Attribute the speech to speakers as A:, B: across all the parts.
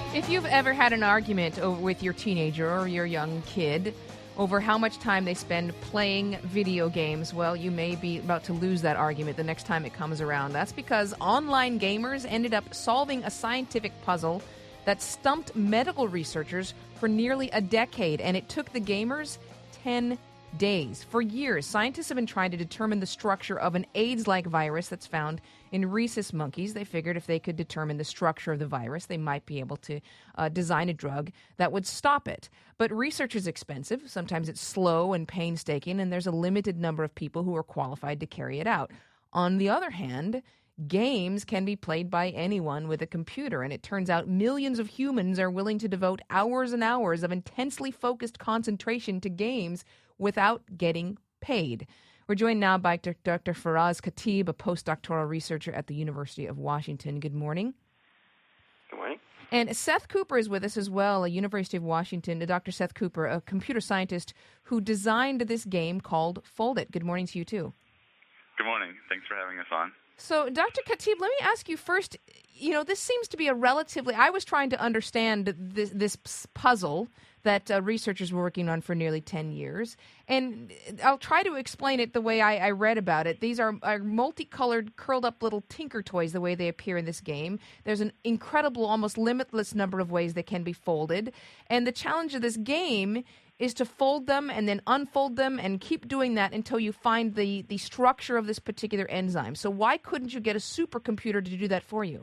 A: If you've ever had an argument with your teenager or your young kid over how much time they spend playing video games, well, you may be about to lose that argument the next time it comes around. That's because online gamers ended up solving a scientific puzzle that stumped medical researchers for nearly a decade, and it took the gamers 10 days. For years, scientists have been trying to determine the structure of an AIDS-like virus that's found in rhesus monkeys. They figured if they could determine the structure of the virus, they might be able to design a drug that would stop it. But research is expensive. Sometimes it's slow and painstaking, and there's a limited number of people who are qualified to carry it out. On the other hand, games can be played by anyone with a computer, and it turns out millions of humans are willing to devote hours and hours of intensely focused concentration to games without getting paid. We're joined now by Dr. Faraz Khatib, a postdoctoral researcher at the University of Washington. Good morning.
B: Good morning.
A: And Seth Cooper is with us as well, a University of Washington, Dr. Seth Cooper, a computer scientist who designed this game called Fold It. Good morning to you, too.
C: Good morning. Thanks for having us on.
A: So, Dr. Khatib, let me ask you first, this seems to be I was trying to understand this puzzle that researchers were working on for nearly 10 years, and I'll try to explain it the way I read about it. These are multicolored, curled-up little tinker toys, the way they appear in this game. There's an incredible, almost limitless number of ways they can be folded, and the challenge of this game is to fold them and then unfold them and keep doing that until you find the structure of this particular enzyme. So why couldn't you get a supercomputer to do that for you?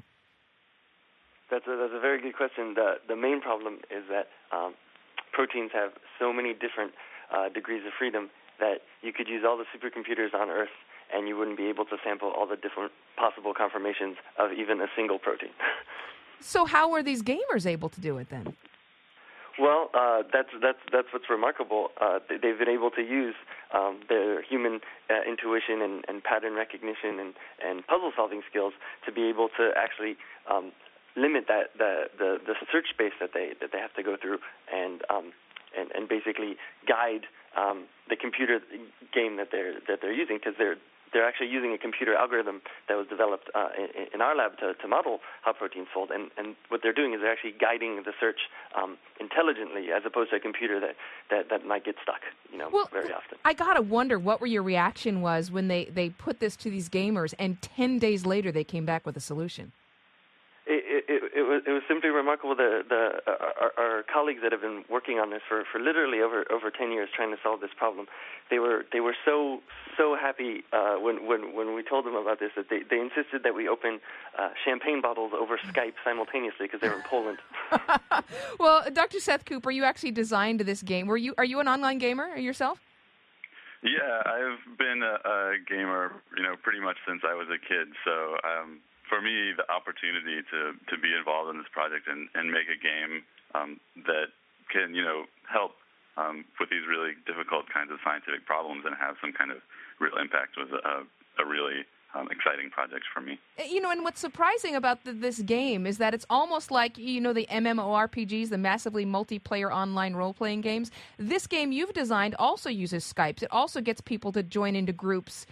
B: That's a very good question. The main problem is that proteins have so many different degrees of freedom that you could use all the supercomputers on Earth and you wouldn't be able to sample all the different possible conformations of even a single protein.
A: So how were these gamers able to do it then?
B: Well, that's what's remarkable. They've been able to use their human intuition and pattern recognition and puzzle-solving skills to be able to actually limit the search space that they have to go through and basically guide the computer game that they're using, because they're actually using a computer algorithm that was developed in our lab to model how proteins fold. And what they're doing is they're actually guiding the search intelligently, as opposed to a computer that might get stuck, very often.
A: I got to wonder what your reaction was when they put this to these gamers and 10 days later they came back with a solution.
B: It was simply remarkable. Our colleagues that have been working on this for literally over 10 years trying to solve this problem, they were so happy when we told them about this that they insisted that we open champagne bottles over Skype simultaneously because they were in Poland.
A: Well, Dr. Seth Cooper, you actually designed this game. Are you an online gamer yourself?
C: Yeah, I've been a gamer, pretty much since I was a kid. So for me, the opportunity to be involved in this project and make a game that can, help with these really difficult kinds of scientific problems and have some kind of real impact was a really exciting project for me.
A: And what's surprising about this game is that it's almost like, the MMORPGs, the massively multiplayer online role-playing games. This game you've designed also uses Skype. It also gets people to join into groups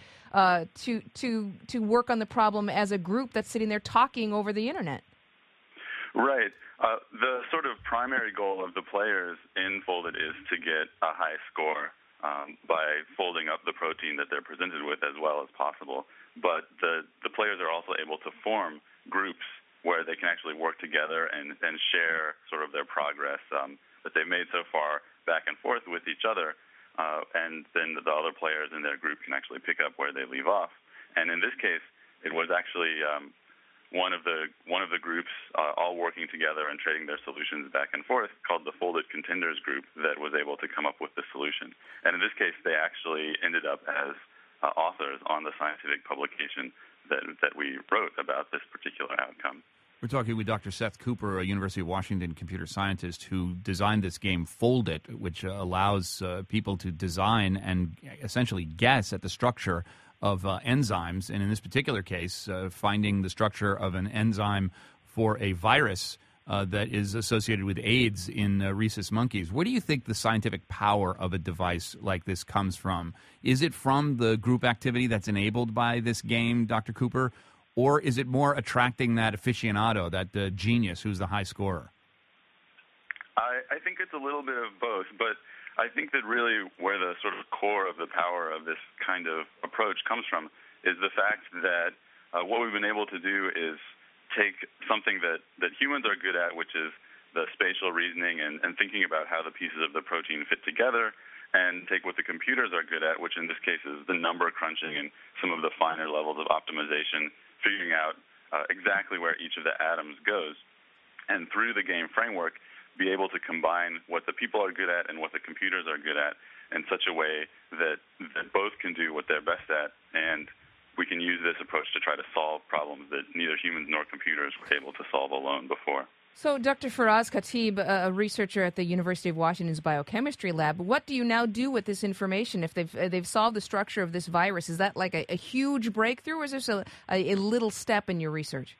A: to work on the problem as a group that's sitting there talking over the internet.
C: Right. The sort of primary goal of the players in Folded is to get a high score by folding up the protein that they're presented with as well as possible. But the players are also able to form groups where they can actually work together and share sort of their progress that they've made so far back and forth with each other. And then the other players in their group can actually pick up where they leave off. And in this case, it was actually one of the groups all working together and trading their solutions back and forth, called the Folded Contenders group, that was able to come up with the solution. And in this case, they actually ended up as authors on the scientific publication that we wrote about this particular outcome.
D: We're talking with Dr. Seth Cooper, a University of Washington computer scientist who designed this game Fold It, which allows people to design and essentially guess at the structure of enzymes, and in this particular case, finding the structure of an enzyme for a virus that is associated with AIDS in rhesus monkeys. Where do you think the scientific power of a device like this comes from? Is it from the group activity that's enabled by this game, Dr. Cooper, or is it more attracting that aficionado, that genius who's the high scorer?
C: I think it's a little bit of both, but I think that really where the sort of core of the power of this kind of approach comes from is the fact that what we've been able to do is take something that humans are good at, which is the spatial reasoning and thinking about how the pieces of the protein fit together, and take what the computers are good at, which in this case is the number crunching and some of the finer levels of optimization, figuring out exactly where each of the atoms goes. And through the game framework, be able to combine what the people are good at and what the computers are good at in such a way that both can do what they're best at, and we can use this approach to try to solve problems that neither humans nor computers were able to solve alone before.
A: So, Dr. Faraz Khatib, a researcher at the University of Washington's Biochemistry Lab, what do you now do with this information? If they've solved the structure of this virus, is that like a huge breakthrough, or is this a little step in your research?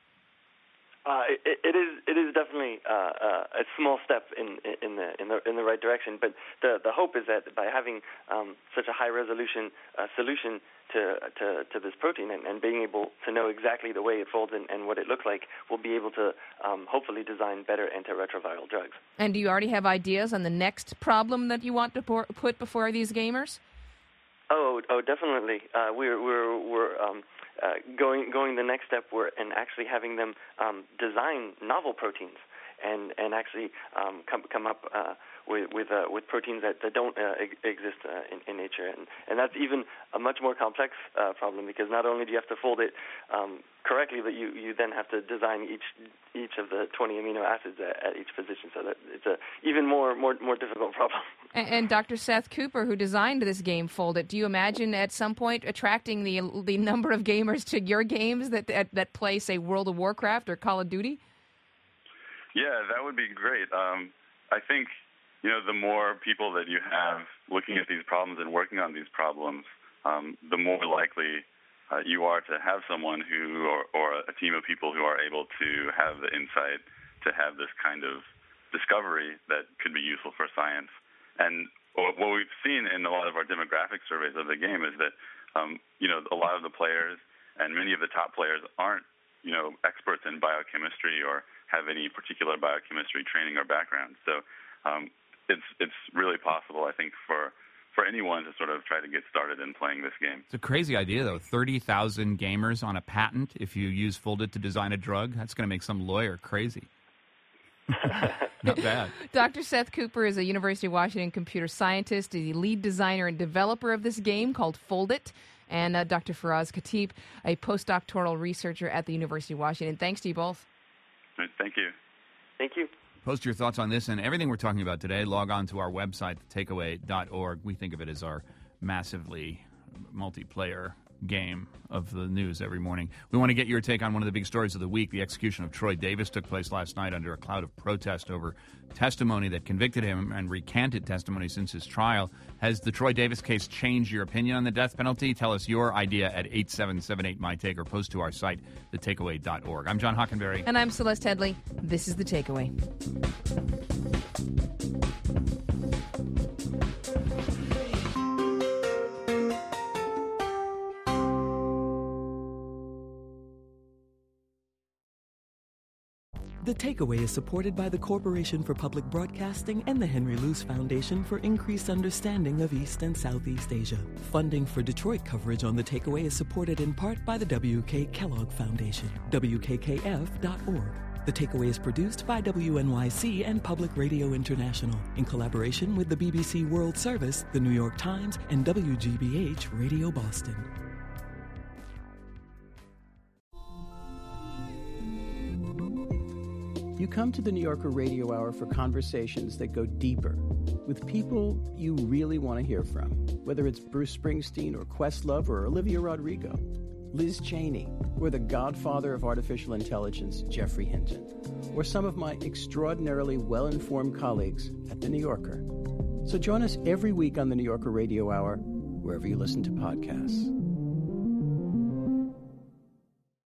B: It is definitely a small step in the right direction. But the hope is that by having such a high resolution solution to this protein and being able to know exactly the way it folds and what it looks like, we'll be able to hopefully design better antiretroviral drugs. And
A: do you already have ideas on the next problem that you want to put before these gamers?
B: Oh, definitely. We're going the next step and actually having them design novel proteins and actually come up with proteins that don't exist in nature, and that's even a much more complex problem, because not only do you have to fold it correctly, but you then have to design each of the 20 amino acids at each position, so that it's a even more difficult problem.
A: And Dr. Seth Cooper, who designed this game Fold It, do you imagine at some point attracting the number of gamers to your games that play, say, World of Warcraft or Call of Duty?
C: Yeah, that would be great. I think, the more people that you have looking at these problems and working on these problems, the more likely you are to have someone who, or a team of people who are able to have the insight to have this kind of discovery that could be useful for science. And what we've seen in a lot of our demographic surveys of the game is that, a lot of the players and many of the top players aren't, experts in biochemistry or have any particular biochemistry training or background. So it's really possible, I think, for anyone to sort of try to get started in playing this game.
D: It's a crazy idea, though. 30,000 gamers on a patent if you use Foldit to design a drug. That's going to make some lawyer crazy. Not bad. Dr.
A: Seth Cooper is a University of Washington computer scientist, the lead designer and developer of this game called Foldit. And Dr. Faraz Khatib, a postdoctoral researcher at the University of Washington. Thanks to you both.
C: Thank you.
B: Thank you.
D: Post your thoughts on this and everything we're talking about today. Log on to our website, thetakeaway.org. We think of it as our massively multiplayer game of the news every morning. We want to get your take on one of the big stories of the week. The execution of Troy Davis took place last night under a cloud of protest over testimony that convicted him and recanted testimony since his trial. Has the Troy Davis case changed your opinion on the death penalty? Tell us your idea at 8778-MY-TAKE or post to our site, thetakeaway.org. I'm John Hockenberry.
A: And I'm Celeste Headley. This is The Takeaway.
E: The Takeaway is supported by the Corporation for Public Broadcasting and the Henry Luce Foundation for Increased Understanding of East and Southeast Asia. Funding for Detroit coverage on The Takeaway is supported in part by the W.K. Kellogg Foundation, WKKF.org. The Takeaway is produced by WNYC and Public Radio International in collaboration with the BBC World Service, the New York Times, and WGBH Radio Boston.
F: You come to the New Yorker Radio Hour for conversations that go deeper with people you really want to hear from, whether it's Bruce Springsteen or Questlove or Olivia Rodrigo, Liz Cheney, or the godfather of artificial intelligence, Geoffrey Hinton, or some of my extraordinarily well-informed colleagues at The New Yorker. So join us every week on the New Yorker Radio Hour, wherever you listen to podcasts.